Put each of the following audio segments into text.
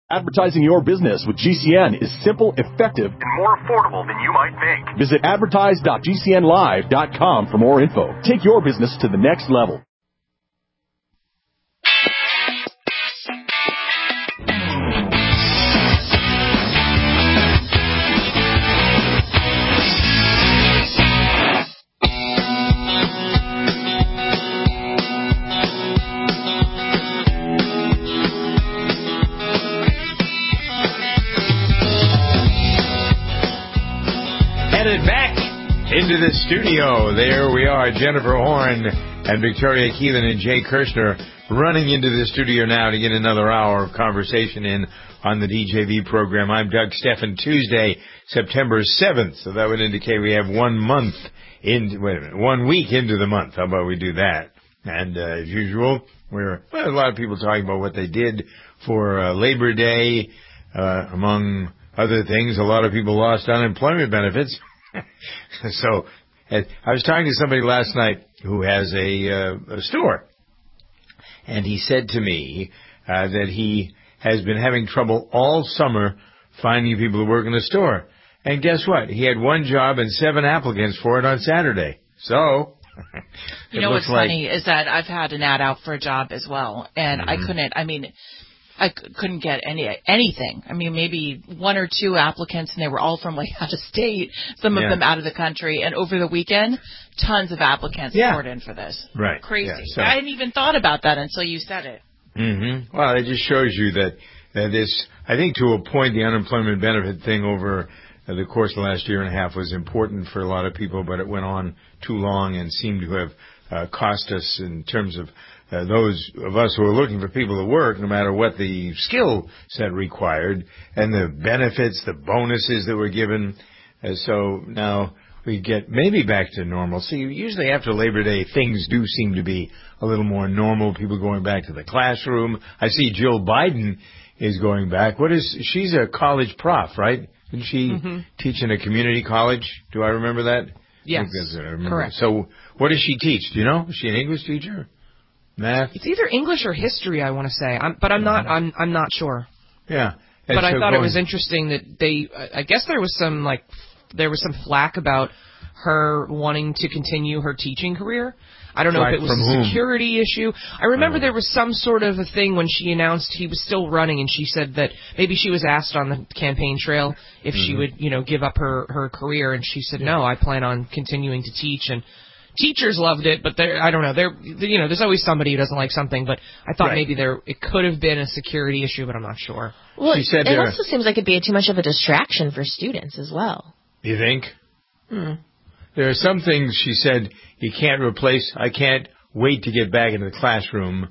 Advertising your business with GCN is simple, effective, and more affordable than you might think. Visit advertise.gcnlive.com for more info. Take your business to the next level. Into the studio. There we are, Jennifer Horn and Victoria Keelan and Jay Kirshner running into the studio now to get another hour of conversation in on the DJV program. I'm Doug Steffen. Tuesday, September 7th. So that would indicate we have 1 week into the month. How about we do that? And as usual, a lot of people talking about what they did for Labor Day. Among other things, a lot of people lost unemployment benefits. So I was talking to somebody last night who has a store, and he said to me that he has been having trouble all summer finding people to work in the store. And guess what? He had one job and 7 applicants for it on Saturday. So you know what's funny is that I've had an ad out for a job as well, and I couldn't get anything. I mean, maybe 1 or 2 applicants, and they were all from like out of state, some of them out of the country. And over the weekend, tons of applicants poured in for this. Right. Crazy. Yeah, so. I hadn't even thought about that until you said it. Mm-hmm. Well, it just shows you that this, I think to a point, the unemployment benefit thing over the course of the last year and a half was important for a lot of people, but it went on too long and seemed to have cost us in terms of those of us who are looking for people to work, no matter what the skill set required, and the benefits, the bonuses that were given. So now we get maybe back to normalcy. Usually after Labor Day, things do seem to be a little more normal. People going back to the classroom. I see Jill Biden is going back. She's a college prof, right? Didn't she teach in a community college? Do I remember that? Yes, correct. So what does she teach? Do you know? Is she an English teacher? Math? It's either English or history, I want to say, I'm not sure. Yeah, but I thought it was interesting that I guess there was some flack about her wanting to continue her teaching career. I don't know if it was a security issue. I remember there was some sort of a thing when she announced he was still running, and she said that maybe she was asked on the campaign trail if she would, give up her career, and she said, no, I plan on continuing to teach. And teachers loved it, but I don't know. There's always somebody who doesn't like something, but I thought maybe it could have been a security issue, but I'm not sure. Well, it also seems like it'd be too much of a distraction for students as well. You think? There are some things she said you can't replace. I can't wait to get back into the classroom.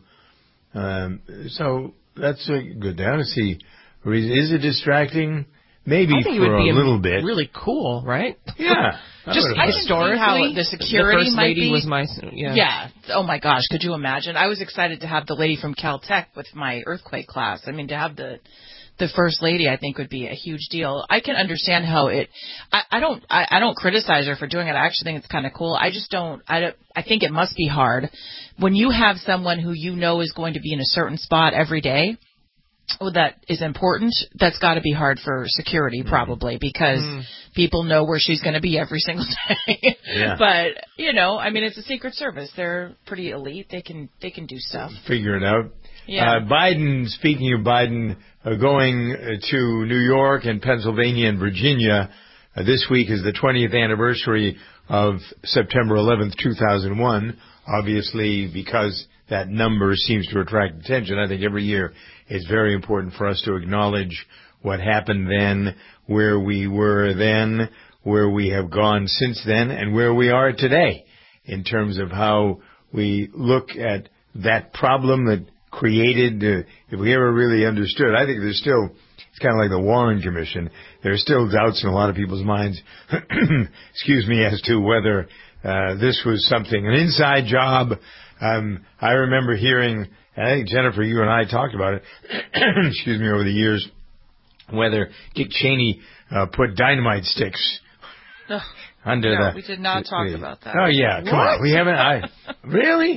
So that's good down to see. Is it distracting? Maybe I think for it would be a little bit. Really cool, right? Yeah. Just historically, how the security the first might lady be. Was my Yeah. Oh my gosh, could you imagine? I was excited to have the lady from Caltech with my earthquake class. I mean, to have the first lady, I think would be a huge deal. I can understand how I don't criticize her for doing it. I actually think it's kind of cool. I think it must be hard when you have someone who you know is going to be in a certain spot every day. Well, that is important. That's got to be hard for security, probably, because people know where she's going to be every single day. Yeah. But it's a Secret Service. They're pretty elite. They can do stuff. Figure it out. Yeah. Biden. Speaking of Biden, going to New York and Pennsylvania and Virginia. This week is the 20th anniversary of September 11th, 2001. Obviously, because that number seems to attract attention, I think every year it's very important for us to acknowledge what happened then, where we were then, where we have gone since then, and where we are today in terms of how we look at that problem that created, if we ever really understood. I think there's still, it's kind of like the Warren Commission. There's still doubts in a lot of people's minds, excuse me, as to whether this was something, an inside job. I remember hearing, and I think, Jennifer, you and I talked about it, excuse me, over the years, whether Dick Cheney put dynamite sticks under we did not talk about that. Oh, yeah, come on. We haven't, really?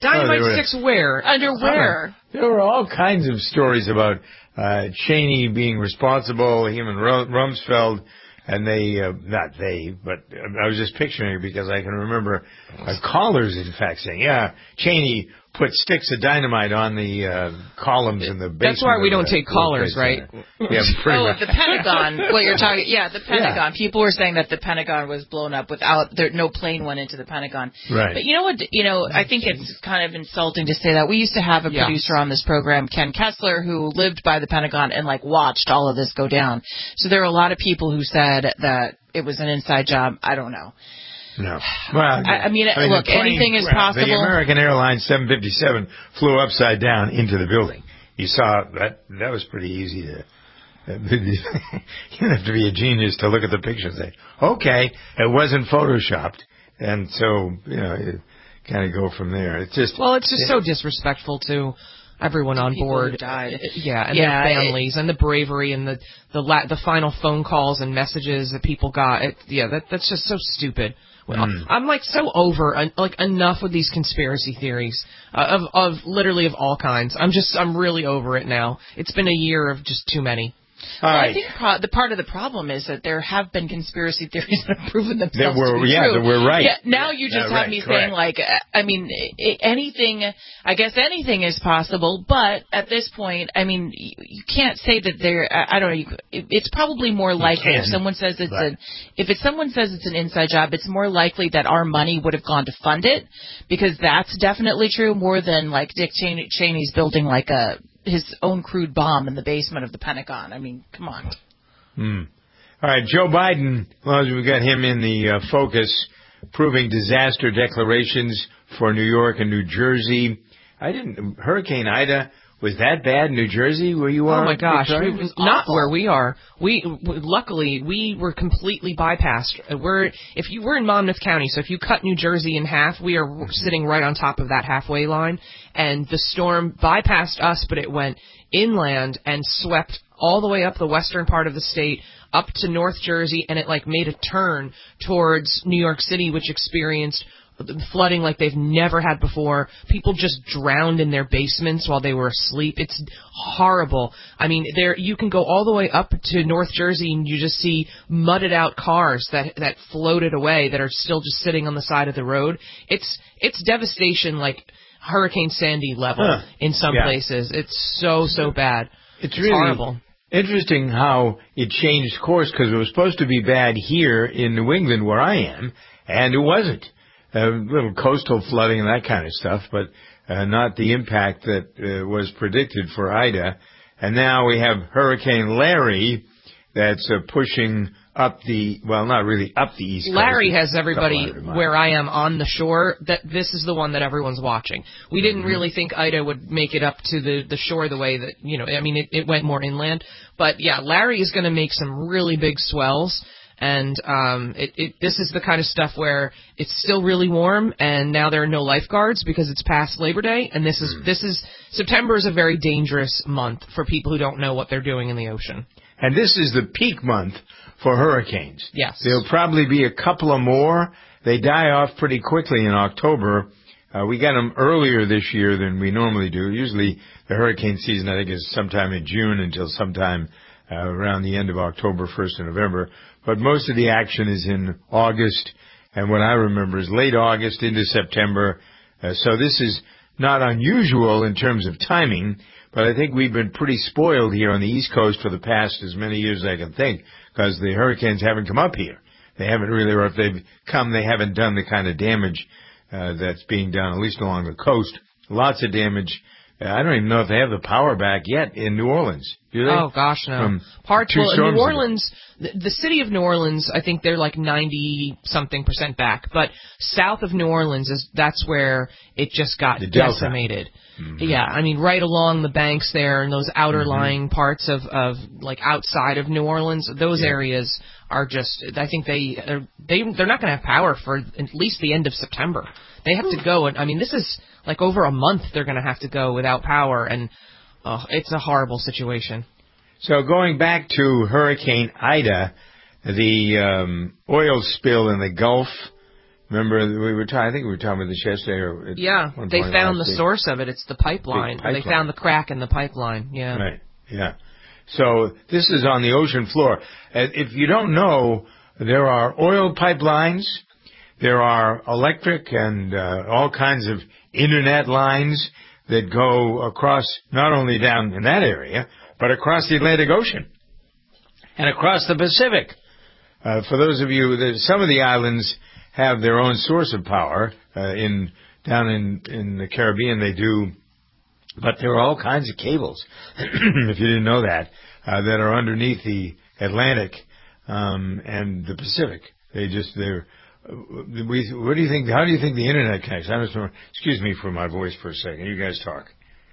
Dynamite sticks where? Underwear. There were all kinds of stories about Cheney being responsible, him and Rumsfeld, and but I was just picturing it because I can remember callers, in fact, saying, yeah, Cheney put sticks of dynamite on the columns in the basement. That's why we don't take callers, right? Yeah, pretty much. The Pentagon, what you're talking, the Pentagon. Yeah. People were saying that the Pentagon was blown up no plane went into the Pentagon. Right. But you know what, I think it's kind of insulting to say that. We used to have a producer on this program, Ken Kessler, who lived by the Pentagon and watched all of this go down. So there are a lot of people who said that it was an inside job. I don't know. No. Well, look, anything is possible. The American Airlines 757 flew upside down into the building. You saw that. That was pretty easy to... you have to be a genius to look at the picture and say, okay, it wasn't photoshopped. And so, you kind of go from there. It's just... Well, it's just so disrespectful to everyone on board. Who died. And their families and the bravery and the final phone calls and messages that people got. That's just so stupid. Well, I'm so over enough with these conspiracy theories of literally of all kinds. I'm really over it now. It's been a year of just too many. I think the part of the problem is that there have been conspiracy theories that have proven themselves to be true. That we're right. Yeah, now you just have me saying, anything, I guess anything is possible, but at this point, you can't say that there, I don't know, it's probably more likely if someone says someone says it's an inside job, it's more likely that our money would have gone to fund it, because that's definitely true, more than Dick Cheney's building his own crude bomb in the basement of the Pentagon. Come on. All right, Joe Biden, as long as we've got him in the focus, proving disaster declarations for New York and New Jersey. Hurricane Ida, was that bad in New Jersey where you are? Oh my gosh, not where we are. Luckily, we were completely bypassed. We're in Monmouth County, so if you cut New Jersey in half, we are sitting right on top of that halfway line. And the storm bypassed us, but it went inland and swept all the way up the western part of the state, up to North Jersey, and it made a turn towards New York City, which experienced flooding like they've never had before. People just drowned in their basements while they were asleep. It's horrible. You can go all the way up to North Jersey and you just see mudded out cars that floated away that are still just sitting on the side of the road. It's devastation Hurricane Sandy level in some places. It's so bad. It's really horrible. Interesting how it changed course, because it was supposed to be bad here in New England where I am, and it wasn't. A little coastal flooding and that kind of stuff, but not the impact that was predicted for Ida. And now we have Hurricane Larry that's pushing up not really up the East Coast. Larry has everybody where I am on the shore. That this is the one that everyone's watching. We didn't really think Ida would make it up to the shore the way that, it went more inland. But yeah, Larry is going to make some really big swells. And this is the kind of stuff where it's still really warm, and now there are no lifeguards because it's past Labor Day, and this is September is a very dangerous month for people who don't know what they're doing in the ocean. And this is the peak month for hurricanes. Yes. There'll probably be a couple of more. They die off pretty quickly in October. We got them earlier this year than we normally do. Usually the hurricane season, I think, is sometime in June until sometime around the end of October, 1st of November. But most of the action is in August, and what I remember is late August into September. So this is not unusual in terms of timing, but I think we've been pretty spoiled here on the East Coast for the past as many years as I can think, because the hurricanes haven't come up here. They haven't really, or if they've come, they haven't done the kind of damage that's being done, at least along the coast. Lots of damage. I don't even know if they have the power back yet in New Orleans. Do they? Oh, gosh, no. In New Orleans, the city of New Orleans, I think they're 90-something% back. But south of New Orleans, that's where it just got decimated. Mm-hmm. Yeah, right along the banks there and those outer lying parts of outside of New Orleans, those areas are just, I think they're not going to have power for at least the end of September. They have to go, and this is over a month they're going to have to go without power, and it's a horrible situation. So going back to Hurricane Ida, the oil spill in the Gulf Remember, I think we were talking about this yesterday. Yeah, they found the source of it. It's the pipeline. They found the crack in the pipeline. Yeah. Right. Yeah. So this is on the ocean floor. If you don't know, there are oil pipelines, there are electric and all kinds of internet lines that go across, not only down in that area, but across the Atlantic Ocean and across the Pacific. For those of you, some of the islands have their own source of power. Down in the Caribbean, they do. But there are all kinds of cables, if you didn't know that are underneath the Atlantic and the Pacific. What do you think? How do you think the internet connects? Excuse me for my voice for a second. You guys talk.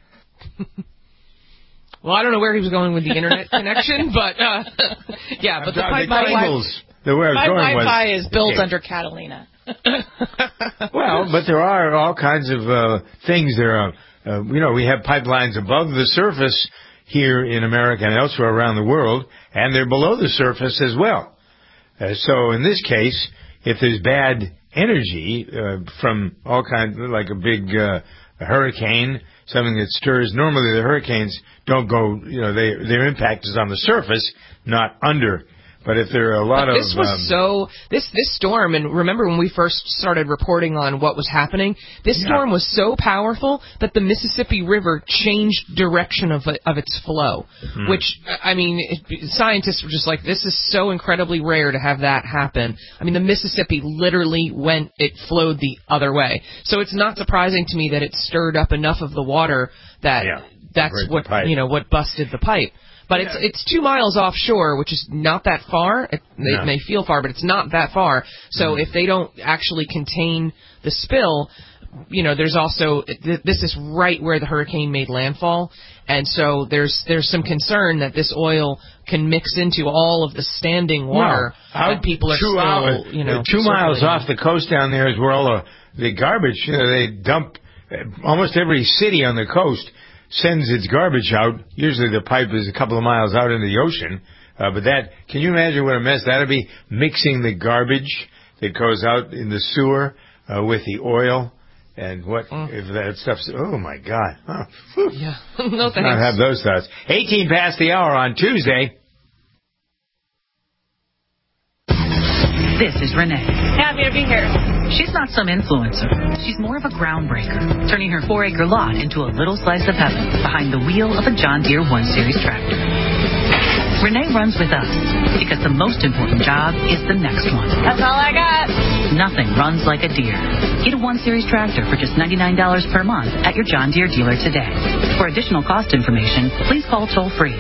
Well, I don't know where he was going with the internet connection, but yeah, but the cables. Where I was going was Wi-Fi is built under Catalina. Well, but there are all kinds of things. There are, we have pipelines above the surface here in America and elsewhere around the world, and they're below the surface as well. So in this case, if there's bad energy from all kinds, like a big hurricane, something that stirs, normally the hurricanes don't go, their impact is on the surface, not under. But if there are a lot of... This storm, and remember when we first started reporting on what was happening, this storm was so powerful that the Mississippi River changed direction of its flow, which, scientists were just like, this is so incredibly rare to have that happen. I mean, the Mississippi literally flowed the other way. So it's not surprising to me that it stirred up enough of the water that's what busted the pipe. But it's 2 miles offshore, which is not that far. It may feel far, but it's not that far. So if they don't actually contain the spill, there's also this is right where the hurricane made landfall, and so there's some concern that this oil can mix into all of the standing water that people are 2 miles off the coast down there is where all the garbage they dump. Almost every city on the coast sends its garbage out. Usually the pipe is a couple of miles out into the ocean. But can you imagine what a mess that would be, mixing the garbage that goes out in the sewer with the oil? And what if that stuff's... Oh, my God. Yeah. No thanks. Not have those thoughts. 18 past the hour on Tuesday. This is Renee. Happy to be here. She's not some influencer. She's more of a groundbreaker, turning her 4-acre lot into a little slice of heaven behind the wheel of a John Deere 1 Series tractor. Renee runs with us because the most important job is the next one. That's all I got. Nothing runs like a Deere. Get a 1 Series tractor for just $99 per month at your John Deere dealer today. For additional cost information, please call toll-free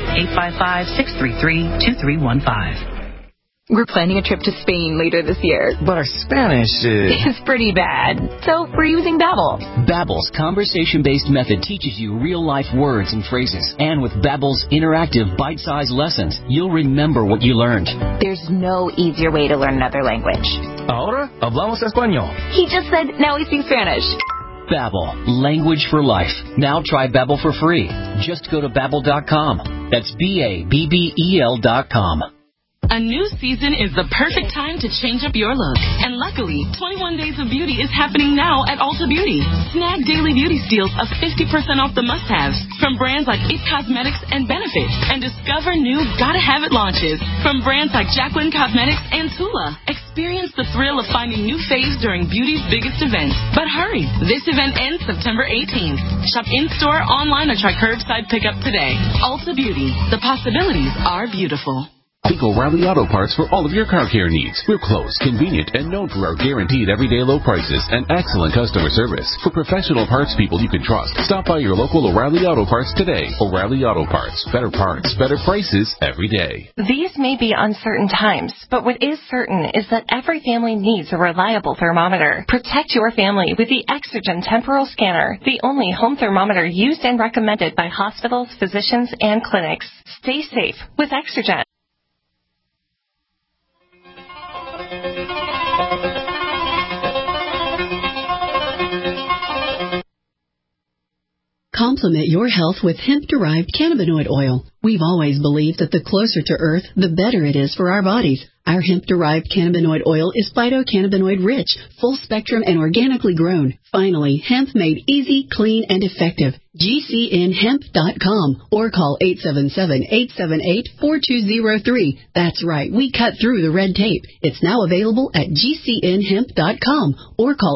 855-633-2315. We're planning a trip to Spain later this year. But our Spanish is pretty bad. So we're using Babbel. Babbel's conversation-based method teaches you real-life words and phrases. And with Babbel's interactive bite-sized lessons, you'll remember what you learned. There's no easier way to learn another language. Ahora hablamos español. He just said, now we speak Spanish. Babbel, language for life. Now try Babbel for free. Just go to Babbel.com. That's BABBEL.com. A new season is the perfect time to change up your look. And luckily, 21 Days of Beauty is happening now at Ulta Beauty. Snag daily beauty steals of 50% off the must-haves from brands like IT Cosmetics and Benefit. And discover new gotta-have-it launches from brands like Jacqueline Cosmetics and Tula. Experience the thrill of finding new faves during beauty's biggest event. But hurry, this event ends September 18th. Shop in-store, online, or try curbside pickup today. Ulta Beauty. The possibilities are beautiful. Think O'Reilly Auto Parts for all of your car care needs. We're close, convenient, and known for our guaranteed everyday low prices and excellent customer service. For professional parts people you can trust, stop by your local O'Reilly Auto Parts today. O'Reilly Auto Parts. Better parts, better prices every day. These may be uncertain times, but what is certain is that every family needs a reliable thermometer. Protect your family with the Exergen Temporal Scanner, the only home thermometer used and recommended by hospitals, physicians, and clinics. Stay safe with Exergen. Call Complement your health with hemp-derived cannabinoid oil. We've always believed that the closer to Earth, the better it is for our bodies. Our hemp-derived cannabinoid oil is phytocannabinoid-rich, full-spectrum, and organically grown. Finally, hemp made easy, clean, and effective. GCNhemp.com or call 877-878-4203. That's right, we cut through the red tape. It's now available at GCNhemp.com or call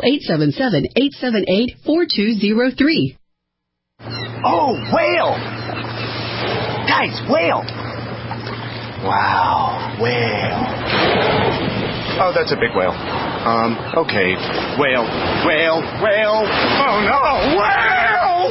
877-878-4203. Oh, whale! Guys, whale! Wow, whale. Oh, that's a big whale. Okay. Whale. Oh, no, whale!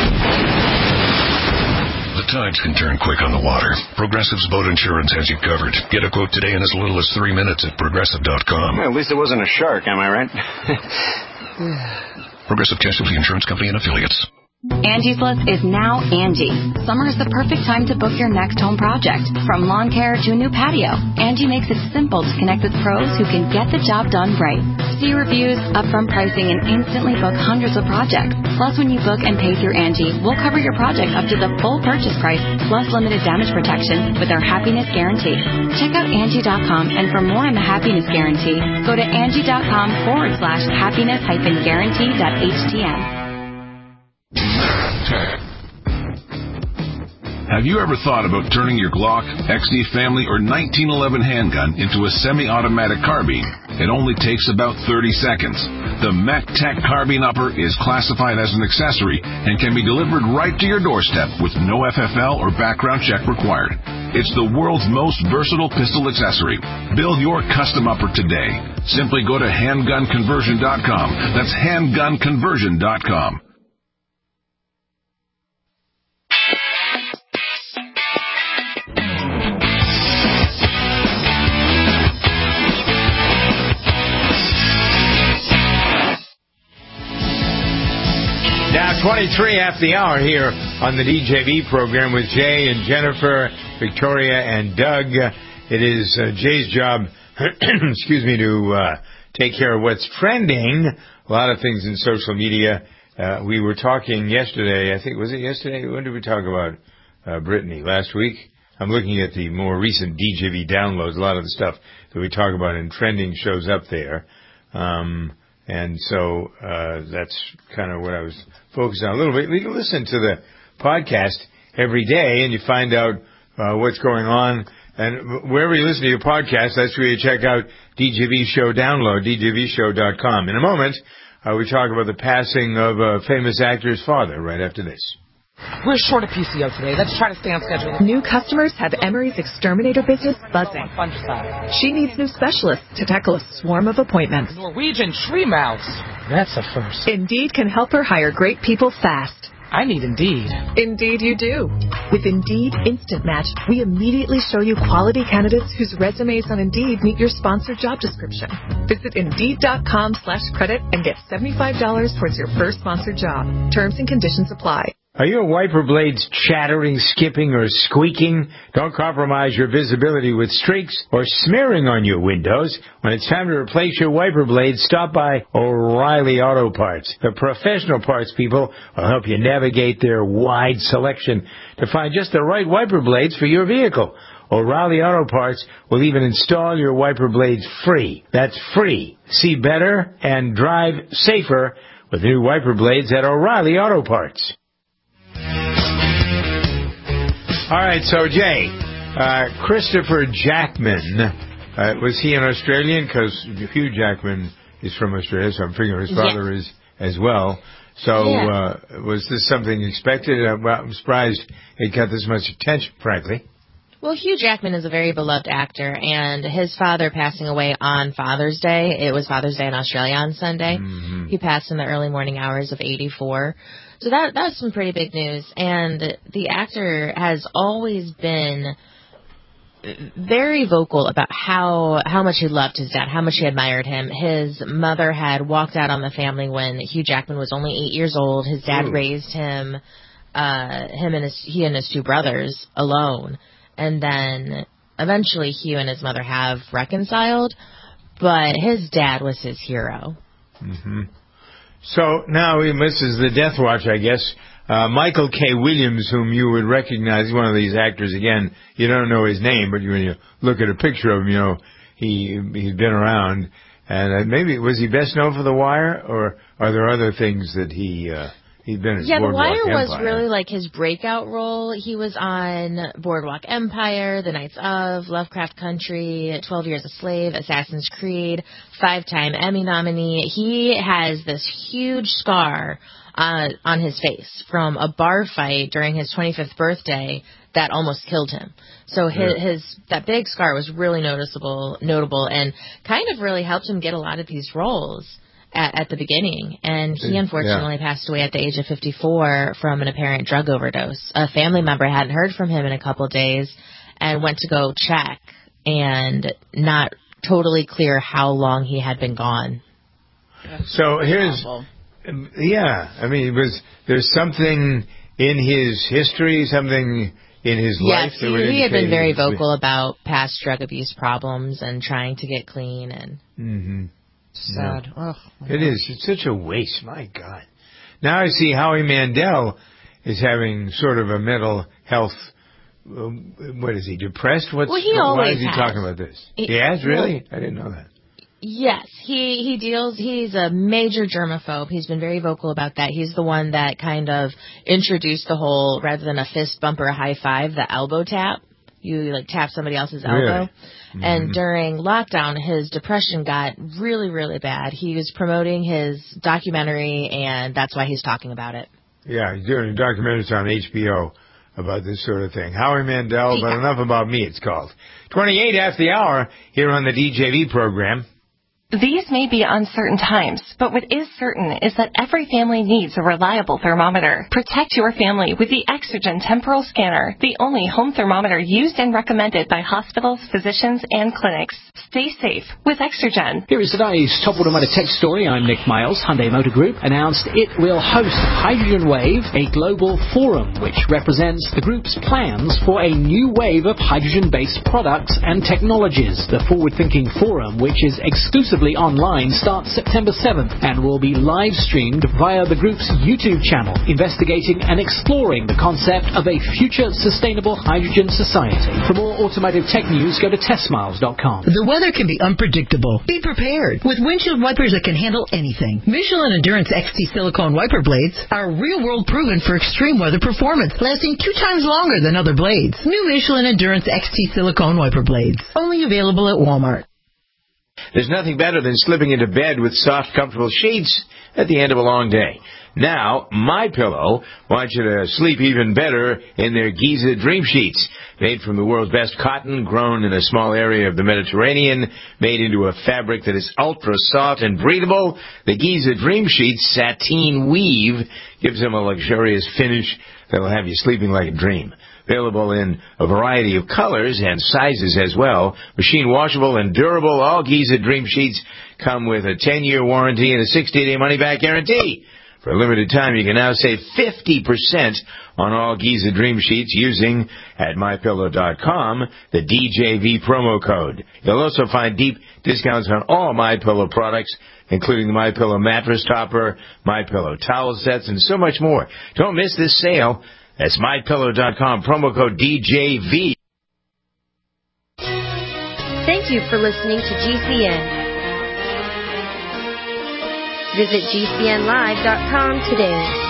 The tides can turn quick on the water. Progressive's boat insurance has you covered. Get a quote today in as little as 3 minutes at Progressive.com. Well, at least it wasn't a shark, am I right? Progressive Casualty Insurance Company and Affiliates. Angie's List is now Angie. Summer is the perfect time to book your next home project. From lawn care to a new patio, Angie makes it simple to connect with pros who can get the job done right. See reviews, upfront pricing, and instantly book hundreds of projects. Plus, when you book and pay through Angie, we'll cover your project up to the full purchase price, plus limited damage protection with our Happiness Guarantee. Check out Angie.com, and for more on the Happiness Guarantee, go to Angie.com/happiness-guarantee.htm. Have you ever thought about turning your Glock, XD Family, or 1911 handgun into a semi-automatic carbine? It only takes about 30 seconds. The MacTech Carbine Upper is classified as an accessory and can be delivered right to your doorstep with no FFL or background check required. It's the world's most versatile pistol accessory. Build your custom upper today. Simply go to handgunconversion.com. That's handgunconversion.com. Now 23 after the hour here on the DJV program with Jay and Jennifer, Victoria, and Doug. It is Jay's job, excuse me, to take care of what's trending. A lot of things in social media. We were talking yesterday, I think, was it yesterday? When did we talk about Brittany? Last week? I'm looking at the more recent DJV downloads. A lot of the stuff that we talk about in trending shows up there. And so that's kind of what I was focused on a little bit. You can listen to the podcast every day, and you find out what's going on. And wherever you listen to your podcast, that's where you check out DJV Show Download, djvshow.com. In a moment, we talk about the passing of a famous actor's father right after this. We're short of PCO today. Let's try to stay on schedule. New customers have Emery's exterminator business buzzing. She needs new specialists to tackle a swarm of appointments. Norwegian tree mouse. That's a first. Indeed can help her hire great people fast. I need Indeed. Indeed you do. With Indeed Instant Match, we immediately show you quality candidates whose resumes on Indeed meet your sponsored job description. Visit Indeed.com/credit and get $75 towards your first sponsored job. Terms and conditions apply. Are your wiper blades chattering, skipping, or squeaking? Don't compromise your visibility with streaks or smearing on your windows. When it's time to replace your wiper blades, stop by O'Reilly Auto Parts. The professional parts people will help you navigate their wide selection to find just the right wiper blades for your vehicle. O'Reilly Auto Parts will even install your wiper blades free. That's free. See better and drive safer with new wiper blades at O'Reilly Auto Parts. All right, so Jay, Christopher Jackman, was he an Australian? Because Hugh Jackman is from Australia, so I'm figuring his father is as well. So was this something expected? I'm surprised it got this much attention, frankly. Well, Hugh Jackman is a very beloved actor, and his father passing away on Father's Day. It was Father's Day in Australia on Sunday. Mm-hmm. He passed in the early morning hours of 84. So that's some pretty big news. And the actor has always been very vocal about how much he loved his dad, how much he admired him. His mother had walked out on the family when Hugh Jackman was only 8 years old. His dad raised him, he and his two brothers alone. And then eventually Hugh and his mother have reconciled, but his dad was his hero. Mm-hmm. So now he misses the Death Watch, I guess. Michael K. Williams, whom you would recognize, one of these actors, again, you don't know his name, but when you look at a picture of him, he's been around. And maybe, was he best known for The Wire, or are there other things that he'd been in? Yeah, The Wire Empire? was really like his breakout role. He was on Boardwalk Empire, The Knights of, Lovecraft Country, 12 Years a Slave, Assassin's Creed, 5-time Emmy nominee. He has this huge scar on his face from a bar fight during his 25th birthday that almost killed him. So that big scar was really notable, and kind of really helped him get a lot of these roles at the beginning. And he unfortunately passed away at the age of 54 from an apparent drug overdose. A family member hadn't heard from him in a couple of days and went to go check, and not totally clear how long he had been gone. So here's... Yeah, I mean, there's something in his history, something in his life that would indicate... Yes, he had been very vocal about past drug abuse problems and trying to get clean. And sad. Yeah. It is. It's such a waste. My God. Now I see Howie Mandel is having sort of a mental health... what is he, depressed? Why is he talking about this? He has, really? I didn't know that. Yes, he's a major germaphobe. He's been very vocal about that. He's the one that kind of introduced the whole, rather than a fist bump or a high five, the elbow tap. You tap somebody else's elbow. Really? Mm-hmm. And during lockdown, his depression got really, really bad. He was promoting his documentary, and that's why he's talking about it. Yeah, he's doing a documentary on HBO about this sort of thing. Howie Mandel, but enough about me, it's called. 28 after the hour here on the DJV program. These may be uncertain times, but what is certain is that every family needs a reliable thermometer. Protect your family with the Exergen Temporal Scanner, the only home thermometer used and recommended by hospitals, physicians, and clinics. Stay safe with Exergen. Here is today's top automotive tech story. I'm Nick Miles. Hyundai Motor Group announced it will host Hydrogen Wave, a global forum which represents the group's plans for a new wave of hydrogen-based products and technologies. The forward-thinking forum, which is exclusively online, starts September 7th and will be live streamed via the group's YouTube channel, investigating and exploring the concept of a future sustainable hydrogen society. For more automotive tech news, go to testmiles.com. The weather can be unpredictable. Be prepared with windshield wipers that can handle anything. Michelin Endurance XT silicone wiper blades are real-world proven for extreme weather performance, lasting 2 times longer than other blades. New Michelin Endurance XT silicone wiper blades, only available at Walmart. There's nothing better than slipping into bed with soft, comfortable sheets at the end of a long day. Now, MyPillow wants you to sleep even better in their Giza Dream Sheets. Made from the world's best cotton, grown in a small area of the Mediterranean, made into a fabric that is ultra soft and breathable, the Giza Dream Sheets sateen weave gives them a luxurious finish that will have you sleeping like a dream. Available in a variety of colors and sizes as well. Machine washable and durable, all Giza Dream Sheets come with a 10-year warranty and a 60-day money-back guarantee. For a limited time, you can now save 50% on all Giza Dream Sheets using, at MyPillow.com, the DJV promo code. You'll also find deep discounts on all MyPillow products, including the MyPillow mattress topper, MyPillow towel sets, and so much more. Don't miss this sale. That's MyPillow.com, promo code DJV. Thank you for listening to GCN. Visit GCNlive.com today.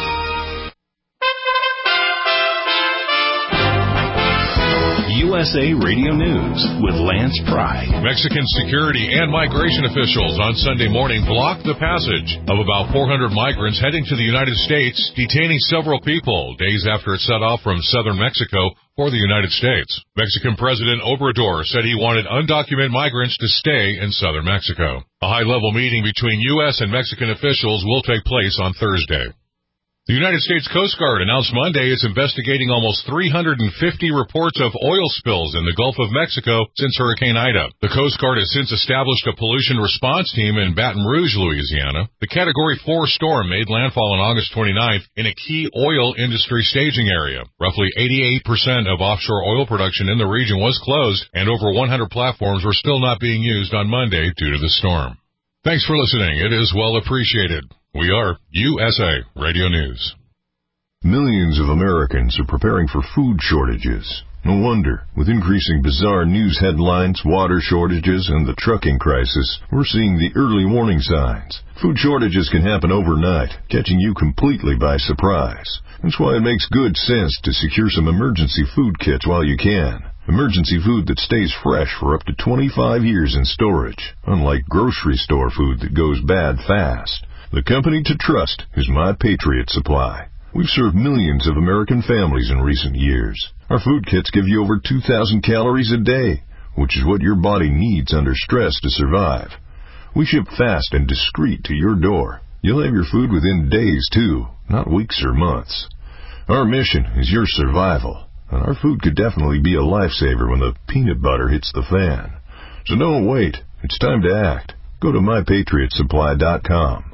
USA Radio News with Lance Pry. Mexican security and migration officials on Sunday morning blocked the passage of about 400 migrants heading to the United States, detaining several people days after it set off from southern Mexico for the United States. Mexican President Obrador said he wanted undocumented migrants to stay in southern Mexico. A high-level meeting between U.S. and Mexican officials will take place on Thursday. The United States Coast Guard announced Monday it's investigating almost 350 reports of oil spills in the Gulf of Mexico since Hurricane Ida. The Coast Guard has since established a pollution response team in Baton Rouge, Louisiana. The Category 4 storm made landfall on August 29th in a key oil industry staging area. Roughly 88% of offshore oil production in the region was closed, and over 100 platforms were still not being used on Monday due to the storm. Thanks for listening. It is well appreciated. We are USA Radio News. Millions of Americans are preparing for food shortages. No wonder. With increasing bizarre news headlines, water shortages, and the trucking crisis, we're seeing the early warning signs. Food shortages can happen overnight, catching you completely by surprise. That's why it makes good sense to secure some emergency food kits while you can. Emergency food that stays fresh for up to 25 years in storage, unlike grocery store food that goes bad fast. The company to trust is My Patriot Supply. We've served millions of American families in recent years. Our food kits give you over 2,000 calories a day, which is what your body needs under stress to survive. We ship fast and discreet to your door. You'll have your food within days, too, not weeks or months. Our mission is your survival, and our food could definitely be a lifesaver when the peanut butter hits the fan. So don't wait. It's time to act. Go to MyPatriotSupply.com.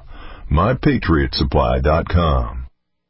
MyPatriotSupply.com.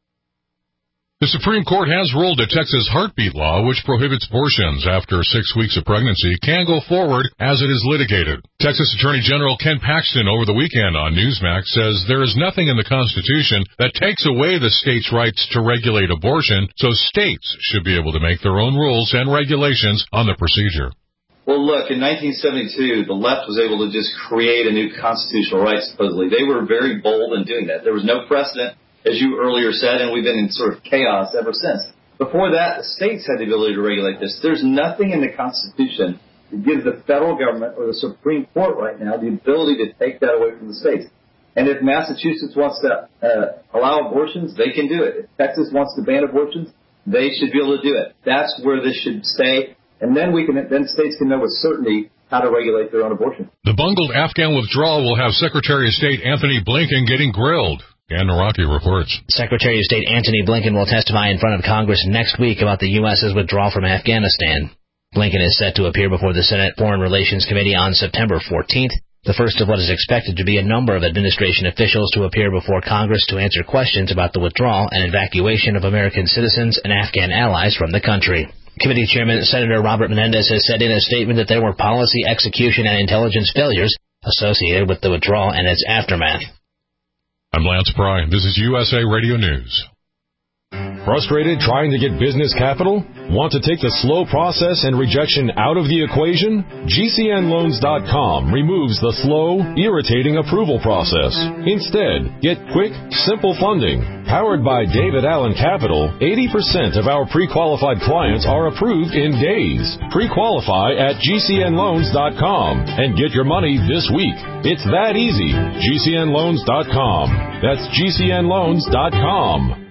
The Supreme Court has ruled that Texas' heartbeat law, which prohibits abortions after 6 weeks of pregnancy, can go forward as it is litigated. Texas Attorney General Ken Paxton over the weekend on Newsmax says there is nothing in the Constitution that takes away the state's rights to regulate abortion, so states should be able to make their own rules and regulations on the procedure. Well, look, in 1972, the left was able to just create a new constitutional right, supposedly. They were very bold in doing that. There was no precedent, as you earlier said, and we've been in sort of chaos ever since. Before that, the states had the ability to regulate this. There's nothing in the Constitution that gives the federal government or the Supreme Court right now the ability to take that away from the states. And if Massachusetts wants to allow abortions, they can do it. If Texas wants to ban abortions, they should be able to do it. That's where this should stay. And then states can know with certainty how to regulate their own abortion. The bungled Afghan withdrawal will have Secretary of State Anthony Blinken getting grilled. Dan Naraki reports. Secretary of State Antony Blinken will testify in front of Congress next week about the U.S.'s withdrawal from Afghanistan. Blinken is set to appear before the Senate Foreign Relations Committee on September 14th, the first of what is expected to be a number of administration officials to appear before Congress to answer questions about the withdrawal and evacuation of American citizens and Afghan allies from the country. Committee Chairman Senator Robert Menendez has said in a statement that there were policy, execution, and intelligence failures associated with the withdrawal and its aftermath. I'm Lance Bryan. This is USA Radio News. Frustrated trying to get business capital? Want to take the slow process and rejection out of the equation? GCNLoans.com removes the slow, irritating approval process. Instead, get quick, simple funding. Powered by David Allen Capital, 80% of our pre-qualified clients are approved in days. Pre-qualify at GCNLoans.com and get your money this week. It's that easy. GCNLoans.com. That's GCNLoans.com.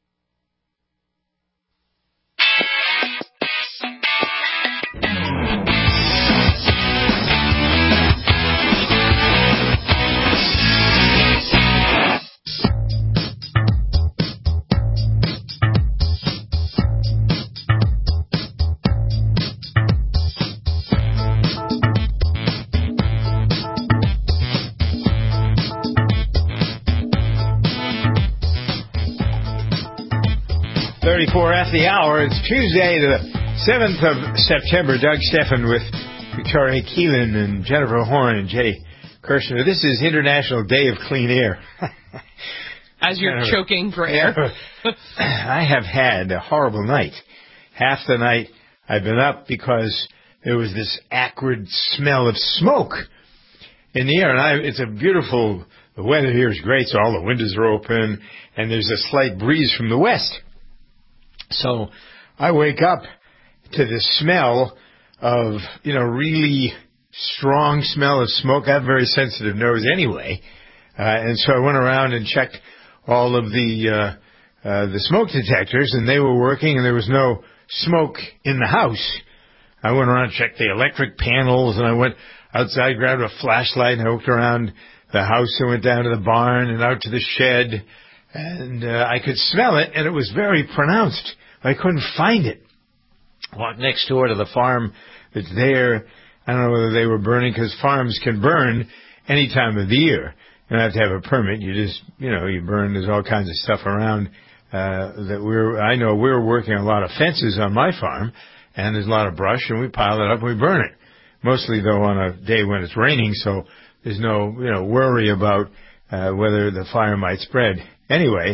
At the hour. It's Tuesday, the 7th of September. Doug Steffen with Victoria Keelan and Jennifer Horn and Jay Kirshner. This is International Day of Clean Air. As you're choking for air. I have had a horrible night. Half the night I've been up because there was this acrid smell of smoke in the air. And it's a beautiful, the weather here is great, so all the windows are open, and there's a slight breeze from the west. So I wake up to the smell of, really strong smell of smoke. I have a very sensitive nose anyway. And so I went around and checked all of the smoke detectors, and they were working, and there was no smoke in the house. I went around and checked the electric panels, and I went outside, grabbed a flashlight, and I looked around the house and went down to the barn and out to the shed, and I could smell it, and it was very pronounced. I couldn't find it. Walked next door to the farm that's there. I don't know whether they were burning, because farms can burn any time of the year. You don't have to have a permit. You just, you burn. There's all kinds of stuff around I know we're working on a lot of fences on my farm, and there's a lot of brush, and we pile it up and we burn it. Mostly, though, on a day when it's raining, so there's no, worry about whether the fire might spread. Anyway,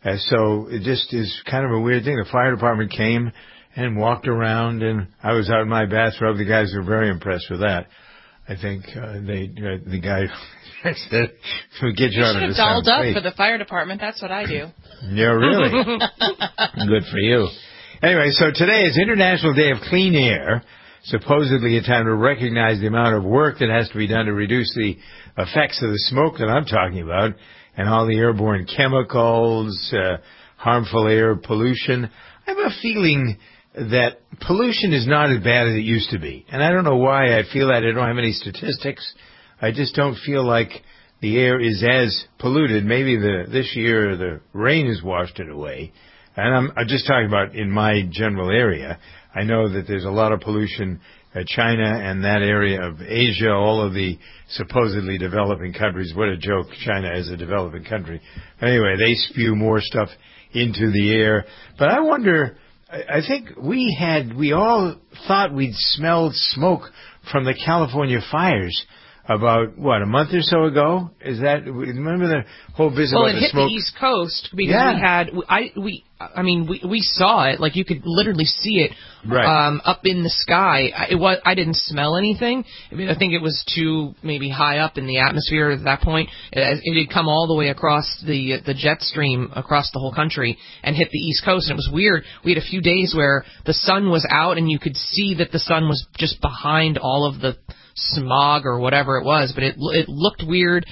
So it just is kind of a weird thing. The fire department came and walked around, and I was out in my bathrobe. The guys were very impressed with that. I think the guy said, "We'll get you out of this." You should have dolled up for the fire department. That's what I do. Yeah, really. Good for you. Anyway, so today is International Day of Clean Air. Supposedly a time to recognize the amount of work that has to be done to reduce the effects of the smoke that I'm talking about and all the airborne chemicals, harmful air pollution. I have a feeling that pollution is not as bad as it used to be. And I don't know why I feel that. I don't have any statistics. I just don't feel like the air is as polluted. Maybe this year the rain has washed it away. And I'm just talking about in my general area. I know that there's a lot of pollution in China and that area of Asia, all of the supposedly developing countries. What a joke, China is a developing country. Anyway, they spew more stuff into the air. But I wonder, I think we all thought we'd smelled smoke from the California fires about, a month or so ago? Remember the whole business about the smoke? Well, it hit the East Coast because we saw it. Like, you could literally see it up in the sky. I didn't smell anything. I mean, I think it was too maybe high up in the atmosphere at that point. It had come all the way across the jet stream across the whole country and hit the East Coast. And it was weird. We had a few days where the sun was out and you could see that the sun was just behind all of the smog or whatever it was, but it looked weird.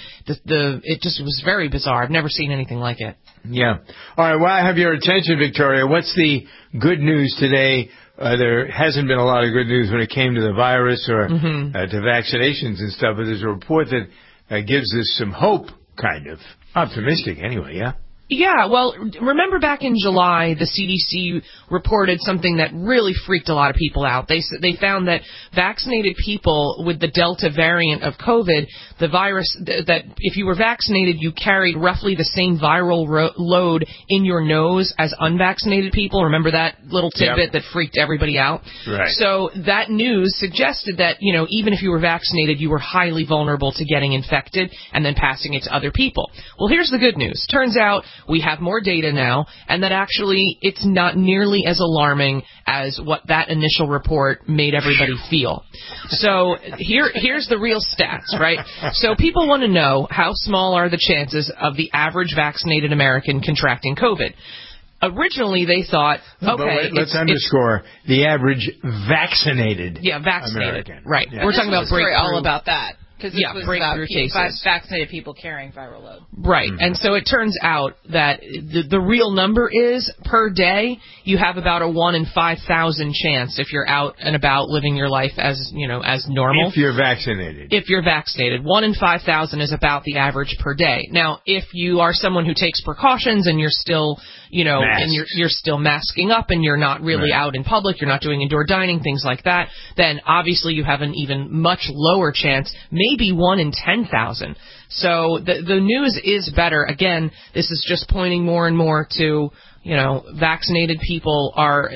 It was very bizarre. I've never seen anything like it. Yeah. All right. Well, I have your attention, Victoria. What's the good news today? There hasn't been a lot of good news when it came to the virus or to vaccinations and stuff, but there's a report that gives us some hope, kind of optimistic anyway. Yeah. Yeah, well, remember back in July, the CDC reported something that really freaked a lot of people out. They found that vaccinated people with the Delta variant of COVID, the virus, that if you were vaccinated, you carried roughly the same viral load in your nose as unvaccinated people. Remember that little tidbit that freaked everybody out? Right. So that news suggested that, even if you were vaccinated, you were highly vulnerable to getting infected and then passing it to other people. Well, here's the good news. Turns out we have more data now, and that actually it's not nearly as alarming as what that initial report made everybody feel. So here's the real stats, right? So people want to know how small are the chances of the average vaccinated American contracting COVID. Originally, they thought, let's underscore the average vaccinated. Yeah, vaccinated. American. Right. Yeah. We're talking about breakthrough. All about that. Because this was about vaccinated people carrying viral load. Right. And so it turns out that the real number is, per day, you have about a 1 in 5,000 chance if you're out and about living your life as normal. If you're vaccinated. If you're vaccinated. 1 in 5,000 is about the average per day. Now, if you are someone who takes precautions and you're still, and you're still masking up and you're not really out in public, you're not doing indoor dining, things like that, then obviously you have an even much lower chance, maybe 1 in 10,000. So the news is better. Again, this is just pointing more and more to, vaccinated people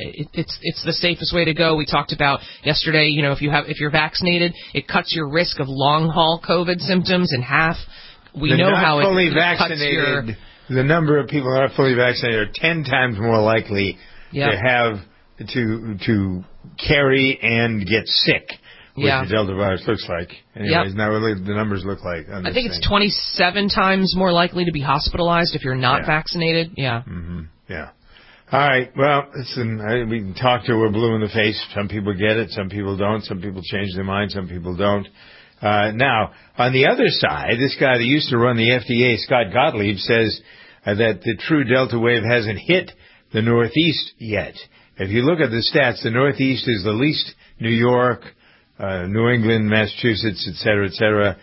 it's the safest way to go. We talked about yesterday, if you're vaccinated, it cuts your risk of long haul COVID symptoms in half. We know how it cuts your... The number of people who are not fully vaccinated are 10 times more likely to have to carry and get sick. Which the Delta virus looks like. Anyways, not really the numbers look like. I think it's 27 times more likely to be hospitalized if you're not vaccinated. Yeah. Mm-hmm. Yeah. All right. Well, listen, we can talk till we're blue in the face. Some people get it. Some people don't. Some people change their mind. Some people don't. Now, on the other side, this guy that used to run the FDA, Scott Gottlieb, says that the true Delta wave hasn't hit the Northeast yet. If you look at the stats, the Northeast is the least New York, New England, Massachusetts, et cetera,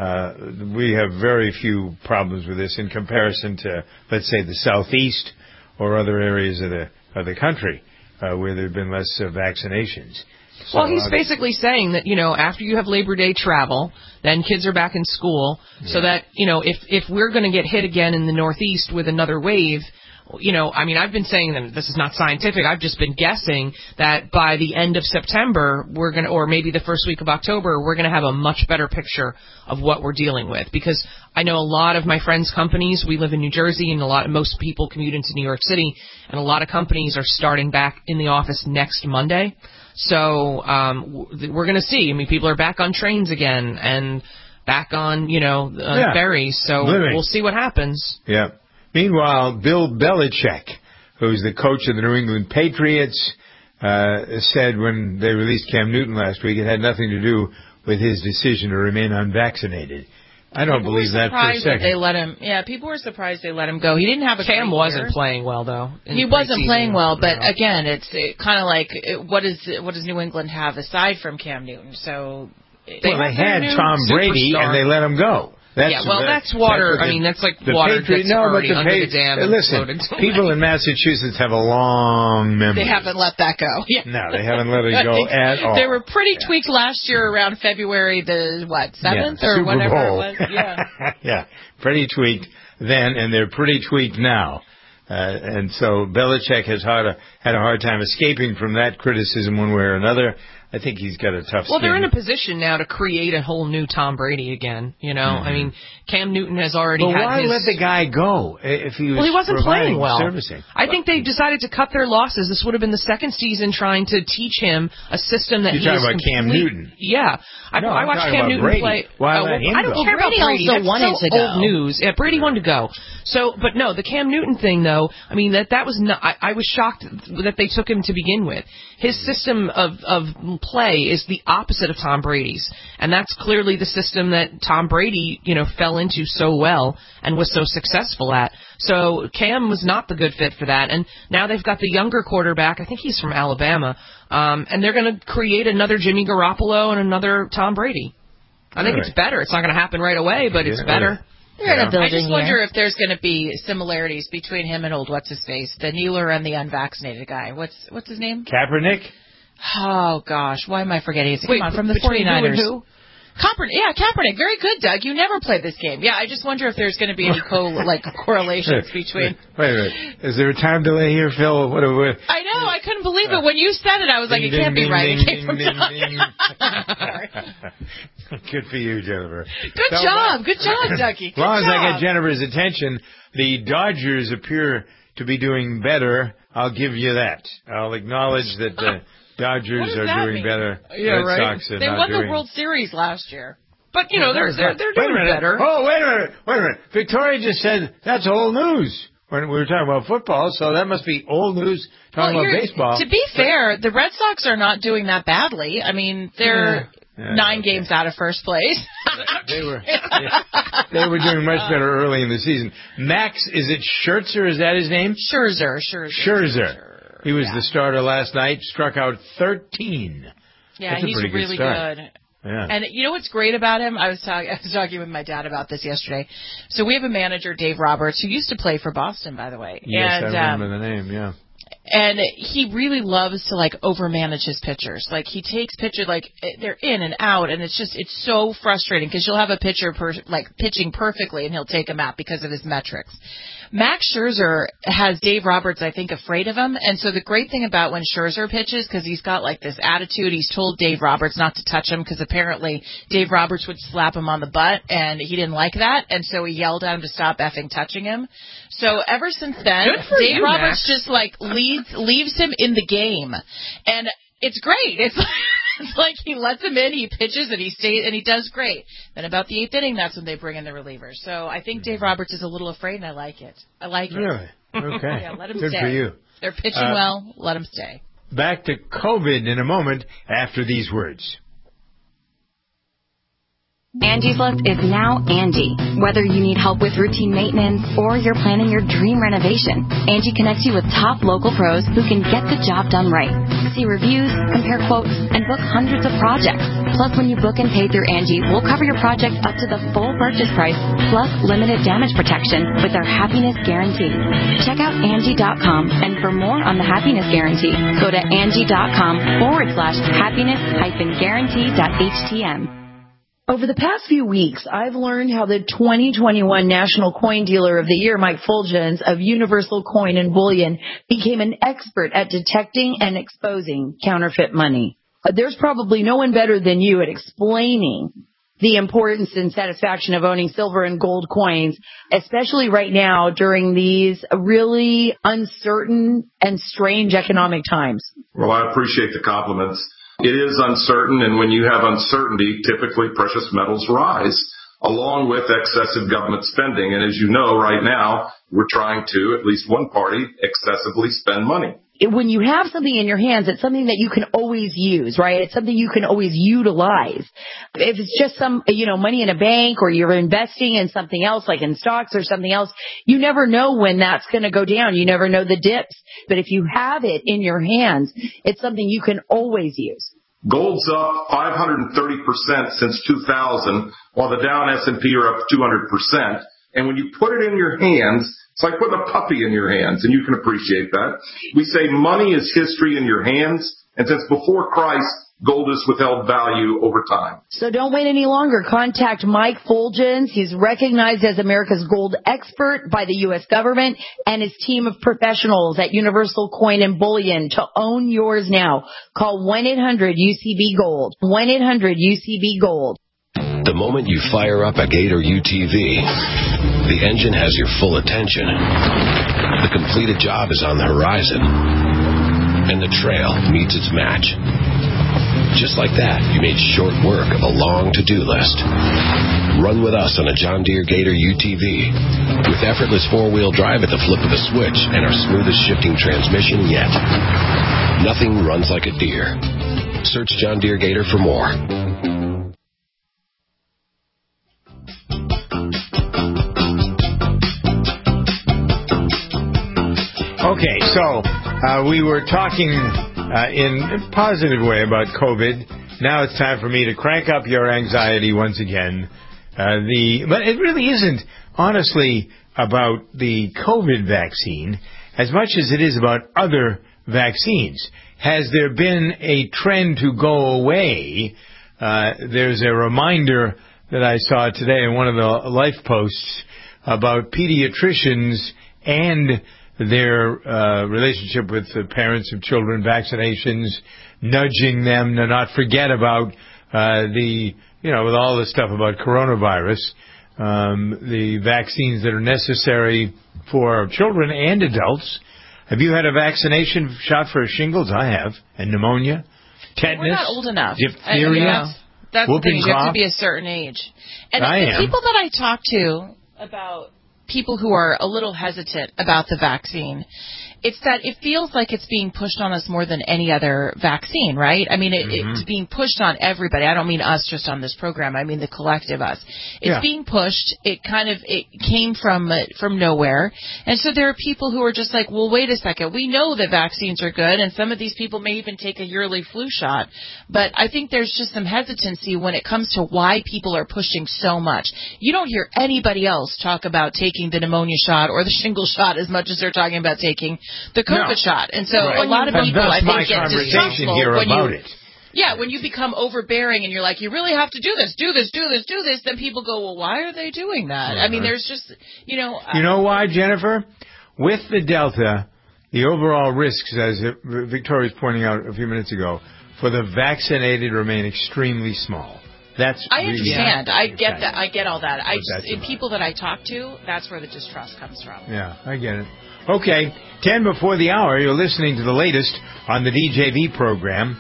we have very few problems with this in comparison to, let's say, the Southeast or other areas of the country where there have been less vaccinations. So, well, he's basically saying that, after you have Labor Day travel, then kids are back in school, so that, if we're going to get hit again in the Northeast with another wave, I've been saying that this is not scientific. I've just been guessing that by the end of September, or maybe the first week of October, we're going to have a much better picture of what we're dealing with. Because I know a lot of my friends' companies, we live in New Jersey, and most people commute into New York City, and a lot of companies are starting back in the office next Monday. So we're going to see. I mean, people are back on trains again and back on, ferries. So we'll see what happens. Yeah. Meanwhile, Bill Belichick, who's the coach of the New England Patriots, said when they released Cam Newton last week, it had nothing to do with his decision to remain unvaccinated. I don't believe that for a second. They let him. Yeah, people were surprised they let him go. He didn't have a Cam wasn't playing well though. He wasn't playing well, but again, it's kind of like what does New England have aside from Cam Newton? So they had Tom Brady and they let him go. That's water. That's like water that's already under the dam. Listen, people in Massachusetts have a long memory. They haven't let that go. Yeah. No, they haven't let it go at all. They were pretty tweaked last year around February the 7th or Super whatever Bowl. it was. Yeah. Yeah, pretty tweaked then, and they're pretty tweaked now. And so Belichick has had a hard time escaping from that criticism one way or another. I think he's got a tough skin. Well, they're in a position now to create a whole new Tom Brady again. Mm-hmm. Cam Newton has already had why let the guy go if he was he wasn't playing well. Servicing? I think they decided to cut their losses. This would have been the second season trying to teach him a system that You're talking about Cam Newton. Yeah. I watched Cam Newton Brady. play. Why let him I don't go? care about Brady. Also wanted to go. Old news. Yeah, Brady wanted to go. So, but no, the Cam Newton thing though, that was not, I was shocked that they took him to begin with. His system of play is the opposite of Tom Brady's. And that's clearly the system that Tom Brady, fell into so well and was so successful at. So Cam was not the good fit for that. And now they've got the younger quarterback. I think he's from Alabama. And they're going to create another Jimmy Garoppolo and another Tom Brady. I think it's better. It's not going to happen right away, but it's better. They're in a building I just wonder if there's going to be similarities between him and what's-his-face, the kneeler and the unvaccinated guy. What's his name? Kaepernick? Oh, gosh. Why am I forgetting? Wait, come on, from the 49ers. Who? Kaepernick. Very good, Doug. You never played this game. Yeah, I just wonder if there's going to be any correlations between... Wait a minute. Is there a time delay here, Phil? What? I know. I couldn't believe it. When you said it, I was like, it can't be right. It came from Good for you, Jennifer. Good job, Ducky. As long as I get Jennifer's attention, the Dodgers appear to be doing better. I'll give you that. I'll acknowledge that the Dodgers are doing better. Yeah, Red right. Sox are they not won doing... the World Series last year. But, they're doing better. Oh, wait a minute. Victoria just said that's old news. When we were talking about football, so that must be old news talking about baseball. To be fair, the Red Sox are not doing that badly. They're 9 games out of first place. They were doing much better early in the season. Max, is it Scherzer? Is that his name? Scherzer. He was the starter last night, struck out 13. Yeah, he's really good. Yeah. And you know what's great about him? I was talking with my dad about this yesterday. So we have a manager, Dave Roberts, who used to play for Boston, by the way. Yes, I remember the name, yeah. And he really loves to overmanage his pitchers. He takes pitchers they're in and out, and it's so frustrating because you'll have a pitcher pitching perfectly, and he'll take him out because of his metrics. Max Scherzer has Dave Roberts, I think, afraid of him. And so the great thing about when Scherzer pitches, because he's got this attitude, he's told Dave Roberts not to touch him because apparently Dave Roberts would slap him on the butt, and he didn't like that. And so he yelled at him to stop effing touching him. So ever since then, Dave Roberts just leaves him in the game. And it's great. It's like he lets him in, he pitches, and he stays, and he does great. Then about the 8th inning, that's when they bring in the relievers. So I think Dave Roberts is a little afraid, and I like it. Really? Okay. Yeah, let him Good stay. for you. They're pitching well. Let him stay. Back to COVID in a moment after these words. Angie's List is now Angie. Whether you need help with routine maintenance or you're planning your dream renovation, Angie connects you with top local pros who can get the job done right. See reviews, compare quotes, and book hundreds of projects. Plus, when you book and pay through Angie, we'll cover your project up to the full purchase price, plus limited damage protection with our Happiness Guarantee. Check out Angie.com, and for more on the Happiness Guarantee, go to Angie.com/happiness-guarantee.htm. Over the past few weeks, I've learned how the 2021 National Coin Dealer of the Year, Mike Fulgens of Universal Coin and Bullion, became an expert at detecting and exposing counterfeit money. There's probably no one better than you at explaining the importance and satisfaction of owning silver and gold coins, especially right now during these really uncertain and strange economic times. Well, I appreciate the compliments. It is uncertain, and when you have uncertainty, typically precious metals rise, along with excessive government spending. And as you know, right now, we're trying to, at least one party, excessively spend money. When you have something in your hands, it's something that you can always use, right? It's something you can always utilize. If it's just some, money in a bank, or you're investing in something else, like in stocks or something else, you never know when that's going to go down. You never know the dips. But if you have it in your hands, it's something you can always use. Gold's up 530% since 2000, while the Dow and S&P are up 200%. And when you put it in your hands, it's like putting a puppy in your hands, and you can appreciate that. We say money is history in your hands, and since before Christ, gold has withheld value over time. So don't wait any longer. Contact Mike Fulgens. He's recognized as America's gold expert by the U.S. government and his team of professionals at Universal Coin and Bullion. To own yours now, call 1-800-UCB-GOLD. 1-800-UCB-GOLD. The moment you fire up a Gator UTV, the engine has your full attention. The completed job is on the horizon, and the trail meets its match. Just like that, you made short work of a long to-do list. Run with us on a John Deere Gator UTV with effortless four-wheel drive at the flip of a switch and our smoothest shifting transmission yet. Nothing runs like a Deere. Search John Deere Gator for more. Okay, so we were talking in a positive way about COVID. Now it's time for me to crank up your anxiety once again. But it really isn't, honestly, about the COVID vaccine as much as it is about other vaccines. Has there been a trend to go away? There's a reminder that I saw today in one of the Life posts about pediatricians and their relationship with the parents of children, vaccinations, nudging them to not forget about with all the stuff about coronavirus, the vaccines that are necessary for children and adults. Have you had a vaccination shot for shingles? I have. And pneumonia, tetanus, we're not old enough. Diphtheria, that's whooping the thing. You cough. have to be a certain age. And the people that I talk to about people who are a little hesitant about the vaccine, it's that it feels like it's being pushed on us more than any other vaccine, right? I mean, it's being pushed on everybody. I don't mean us just on this program. I mean the collective us. It's being pushed. It came from nowhere. And so there are people who are just like, well, wait a second. We know that vaccines are good, and some of these people may even take a yearly flu shot. But I think there's just some hesitancy when it comes to why people are pushing so much. You don't hear anybody else talk about taking the pneumonia shot or the shingle shot as much as they're talking about taking the COVID shot. And so a lot of people, I think, get distrustful when you become overbearing and you're like, you really have to do this, then people go, well, why are they doing that? I mean, there's just, You know why, Jennifer? With the Delta, the overall risks, as Victoria was pointing out a few minutes ago, for the vaccinated remain extremely small. I understand. I get that. I get all that. In people that I talk to, that's where the distrust comes from. Yeah, I get it. Okay, 10 before the hour, you're listening to the latest on the DJV program.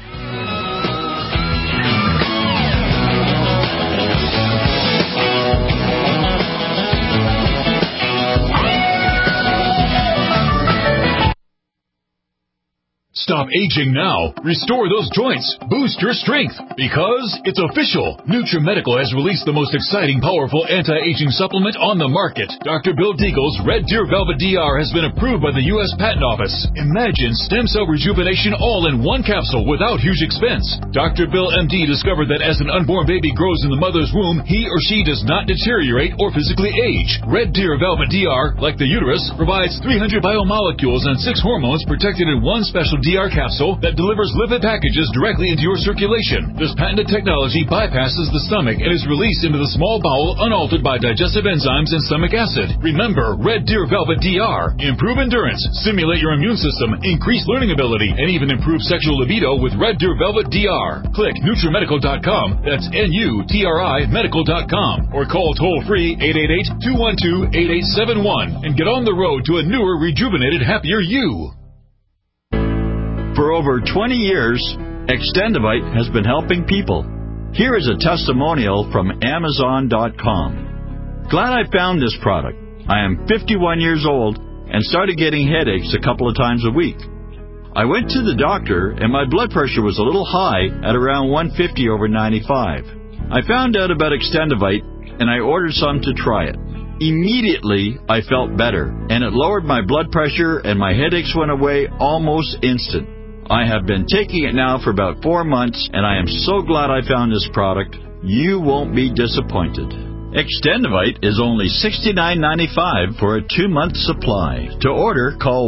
Stop aging now. Restore those joints. Boost your strength. Because it's official. NutriMedical has released the most exciting, powerful anti-aging supplement on the market. Dr. Bill Deagle's Red Deer Velvet DR has been approved by the U.S. Patent Office. Imagine stem cell rejuvenation all in one capsule without huge expense. Dr. Bill MD discovered that as an unborn baby grows in the mother's womb, he or she does not deteriorate or physically age. Red Deer Velvet DR, like the uterus, provides 300 biomolecules and 6 hormones protected in one special DR DR capsule that delivers lipid packages directly into your circulation. This patented technology bypasses the stomach and is released into the small bowel unaltered by digestive enzymes and stomach acid. Remember Red Deer Velvet DR. Improve endurance, stimulate your immune system, increase learning ability, and even improve sexual libido with Red Deer Velvet DR. Click NutriMedical.com. That's NUTRI Medical.com. Or call toll-free 888-212-8871 and get on the road to a newer, rejuvenated, happier you. For over 20 years, Extendivite has been helping people. Here is a testimonial from Amazon.com. Glad I found this product. I am 51 years old and started getting headaches a couple of times a week. I went to the doctor and my blood pressure was a little high at around 150/95. I found out about Extendivite and I ordered some to try it. Immediately, I felt better, and it lowered my blood pressure and my headaches went away almost instant. I have been taking it now for about 4 months, and I am so glad I found this product. You won't be disappointed. Extendivite is only $69.95 for a 2-month supply. To order, call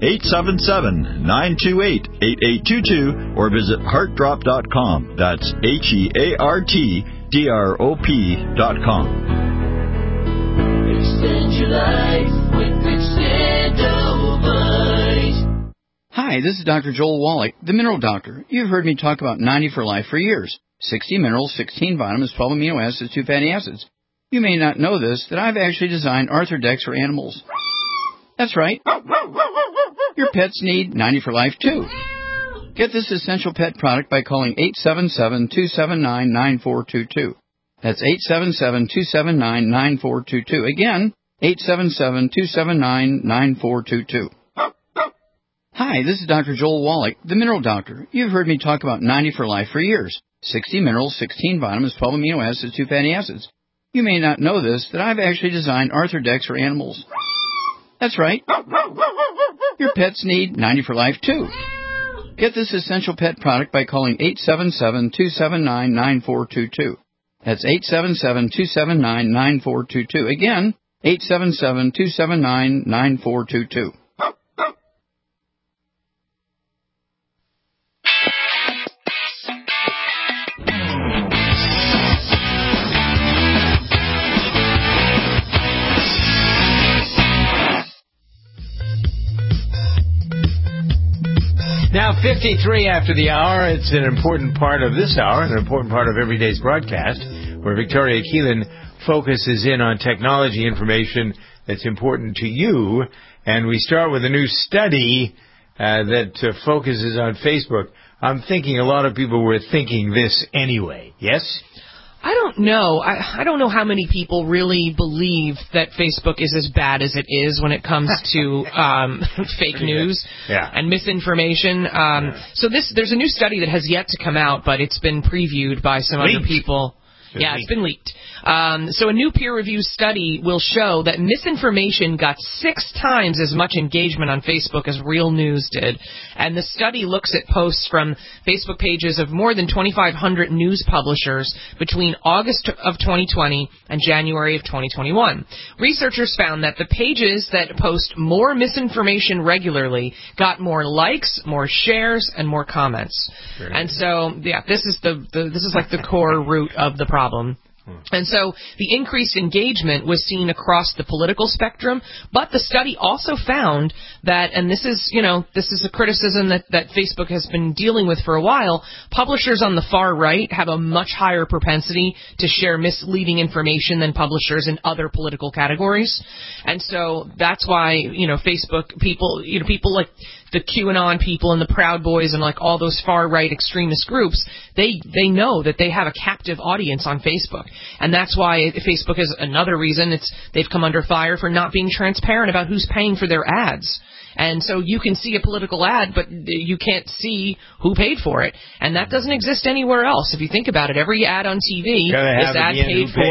1-877-928-8822 or visit heartdrop.com. That's HEARTDROP.com. Extend your life with Extendivite. Hi, this is Dr. Joel Wallach, the Mineral Doctor. You've heard me talk about 90 for Life for years. 60 minerals, 16 vitamins, 12 amino acids, 2 fatty acids. You may not know this, that I've actually designed Arthrodex for animals. That's right. Your pets need 90 for Life, too. Get this essential pet product by calling 877-279-9422. That's 877-279-9422. Again, 877-279-9422. Hi, this is Dr. Joel Wallach, the Mineral Doctor. You've heard me talk about 90 for Life for years. 60 minerals, 16 vitamins, 12 amino acids, 2 fatty acids. You may not know this, that I've actually designed Arthrodex for animals. That's right. Your pets need 90 for Life, too. Get this essential pet product by calling 877-279-9422. That's 877-279-9422. Again, 877-279-9422. Now, 53 after the hour. It's an important part of this hour, an important part of every day's broadcast, where Victoria Keelan focuses in on technology information that's important to you. And we start with a new study that focuses on Facebook. I'm thinking a lot of people were thinking this anyway. Yes? I don't know. I don't know how many people really believe that Facebook is as bad as it is when it comes to fake news and misinformation. So there's a new study that has yet to come out, but it's been previewed by some other people. It's been leaked. So a new peer-reviewed study will show that misinformation got 6 times as much engagement on Facebook as real news did. And the study looks at posts from Facebook pages of more than 2,500 news publishers between August of 2020 and January of 2021. Researchers found that the pages that post more misinformation regularly got more likes, more shares, and more comments. And so, this is like the core root of the problem. And so the increased engagement was seen across the political spectrum, but the study also found that, and this is a criticism that Facebook has been dealing with for a while, publishers on the far right have a much higher propensity to share misleading information than publishers in other political categories. And so that's why, Facebook people like the QAnon people and the Proud Boys and like all those far right extremist groups, they know that they have a captive audience on Facebook. And that's why Facebook is another reason they've come under fire for not being transparent about who's paying for their ads. And so you can see a political ad, but you can't see who paid for it. And that doesn't exist anywhere else. If you think about it, every ad on TV is ad paid for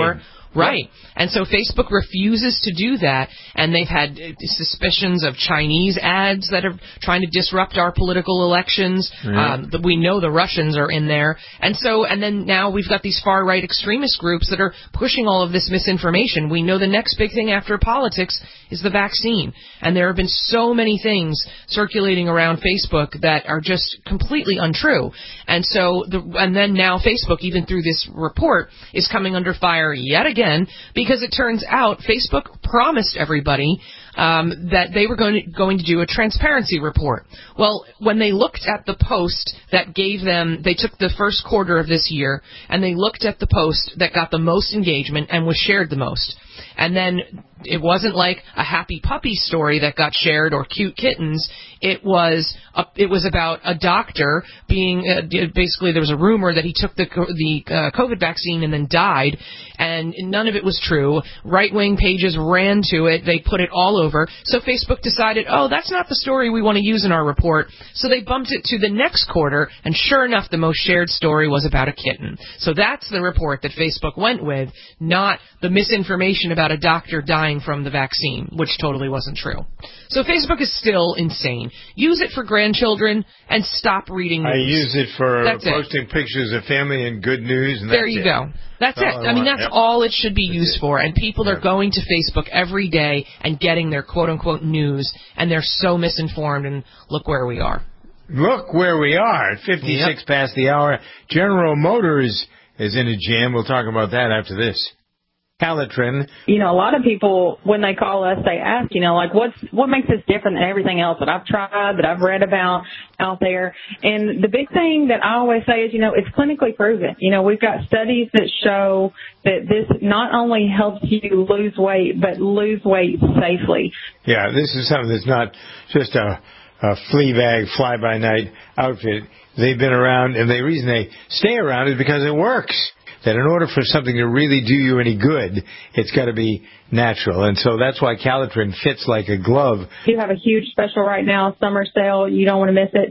Right. And so Facebook refuses to do that, and they've had suspicions of Chinese ads that are trying to disrupt our political elections. We know the Russians are in there. And then now we've got these far-right extremist groups that are pushing all of this misinformation. We know the next big thing after politics is the vaccine. And there have been so many things circulating around Facebook that are just completely untrue. And then now Facebook, even through this report, is coming under fire yet again, because it turns out Facebook promised everybody that they were going to do a transparency report. Well, when they looked at the post that they took the first quarter of this year, and they looked at the post that got the most engagement and was shared the most. And then it wasn't like a happy puppy story that got shared or cute kittens. It was about a doctor being basically there was a rumor that he took the COVID vaccine and then died, and none of it was true. Right-wing pages ran to it. They put it all over. So Facebook decided, that's not the story we want to use in our report. So they bumped it to the next quarter, and sure enough, the most shared story was about a kitten. So that's the report that Facebook went with, not the misinformation about a doctor dying from the vaccine, which totally wasn't true. So Facebook is still insane. Use it for grandchildren and stop reading news. I use it for posting pictures of family and good news. And there you go. That's it. I mean, that's all it should be used for. And people are going to Facebook every day and getting their quote-unquote news, and they're so misinformed, and look where we are. Look where we are at 56 past the hour. General Motors is in a jam. We'll talk about that after this. Calitrin. A lot of people, when they call us, they ask, what makes this different than everything else that I've tried, that I've read about out there. And the big thing that I always say is, it's clinically proven. We've got studies that show that this not only helps you lose weight, but lose weight safely. Yeah, this is something that's not just a flea bag, fly-by-night outfit. They've been around, and the reason they stay around is because it works. That in order for something to really do you any good, it's got to be natural. And so that's why Calitrin fits like a glove. You have a huge special right now, summer sale. You don't want to miss it.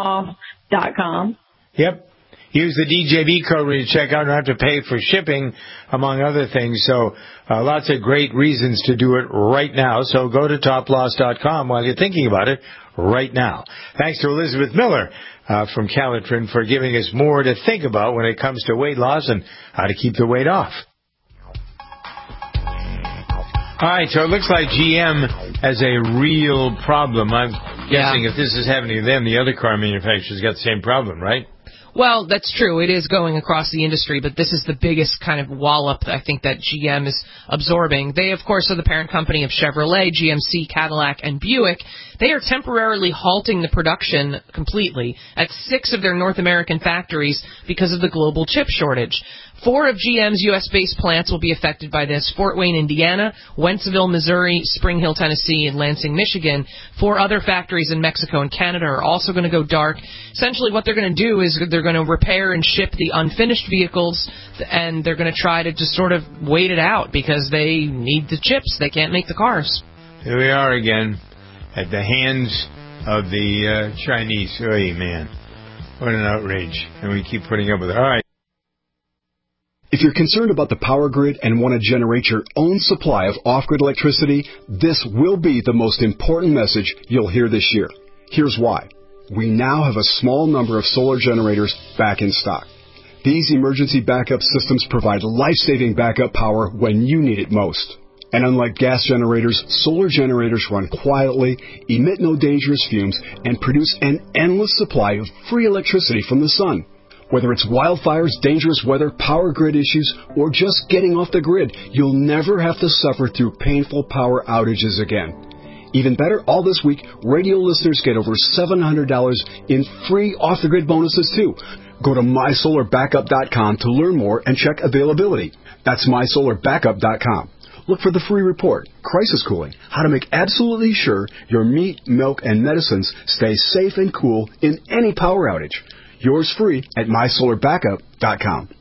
Toploss.com. Yep. Use the DJB code when you check out and have to pay for shipping, among other things. So lots of great reasons to do it right now. So go to toploss.com while you're thinking about it right now. Thanks to Elizabeth Miller from Calitrin for giving us more to think about when it comes to weight loss and how to keep the weight off. All right, so it looks like GM has a real problem. I'm guessing if this is happening to them, the other car manufacturers got the same problem, right? Well, that's true. It is going across the industry, but this is the biggest kind of wallop, I think, that GM is absorbing. They, of course, are the parent company of Chevrolet, GMC, Cadillac, and Buick. They are temporarily halting the production completely at 6 of their North American factories because of the global chip shortage. 4 of GM's U.S.-based plants will be affected by this: Fort Wayne, Indiana, Wentzville, Missouri, Spring Hill, Tennessee, and Lansing, Michigan. 4 other factories in Mexico and Canada are also going to go dark. Essentially, what they're going to do is they're going to repair and ship the unfinished vehicles, and they're going to try to just sort of wait it out because they need the chips. They can't make the cars. Here we are again at the hands of the Chinese. Oy, man. What an outrage. And we keep putting up with it. All right. If you're concerned about the power grid and want to generate your own supply of off-grid electricity, this will be the most important message you'll hear this year. Here's why. We now have a small number of solar generators back in stock. These emergency backup systems provide life-saving backup power when you need it most. And unlike gas generators, solar generators run quietly, emit no dangerous fumes, and produce an endless supply of free electricity from the sun. Whether it's wildfires, dangerous weather, power grid issues, or just getting off the grid, you'll never have to suffer through painful power outages again. Even better, all this week, radio listeners get over $700 in free off-the-grid bonuses, too. Go to mysolarbackup.com to learn more and check availability. That's mysolarbackup.com. Look for the free report, Crisis Cooling, how to make absolutely sure your meat, milk, and medicines stay safe and cool in any power outage. Yours free at mysolarbackup.com.